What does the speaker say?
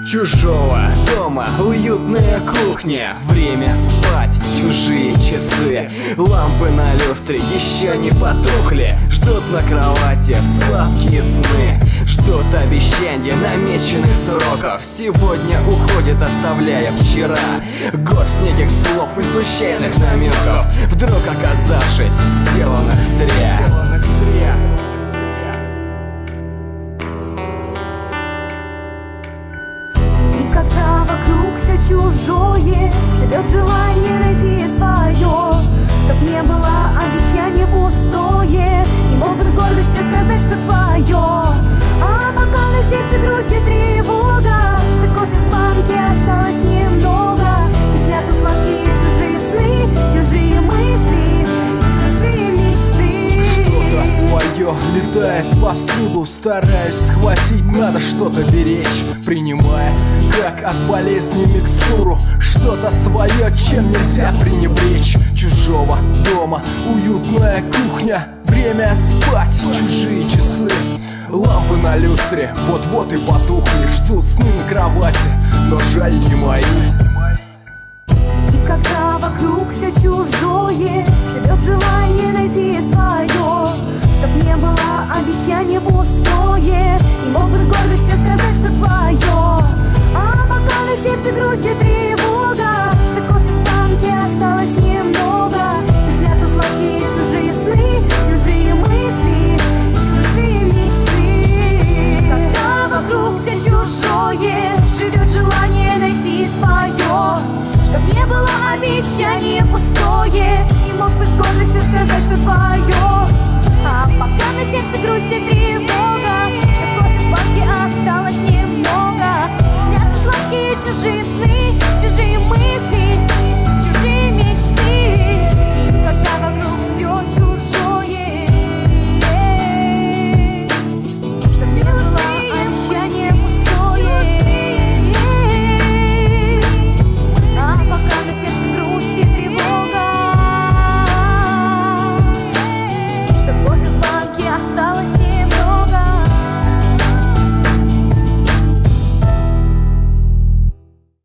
Чужого дома, уютная кухня, время спать, чужие часы, лампы на люстре еще не потухли, ждут на кровати сладкие сны, ждут обещания намеченных сроков, сегодня уходит, оставляя вчера. Горсть неких слов и случайных намеков, вдруг оказавшись сделанных зря. Когда вокруг все чужое, живет желание найти свое, чтоб не было обещания пустое, и могут с гордостью сказать, что твое. А пока на сердце грусть и тревога, что кофе в банке осталось немного, и снятся сладкие чужие сны, чужие мысли, чужие мечты. Что-то свое летает повсюду, стараюсь схватить, надо что-то беречь, принимая как от болезни микстуру, что-то свое, чем нельзя пренебречь. Чужого дома, уютная кухня, время спать, чужие часы, лампы на люстре вот-вот и потухли, ждут сны на кровати, но жаль не мои. И когда вокруг все чужое, живет желание найти свое, чтоб не было обещания пустое, и могут с гордостью сказать, что твое. А пока на сердце грусть и тревога, что кофе в банке осталось немного, и снятся сладкие чужие сны, чужие мысли, чужие мечты. Когда вокруг все чужое, живет желание найти свое, чтоб не было обещания пустое, и мог бы с гордостью сказать,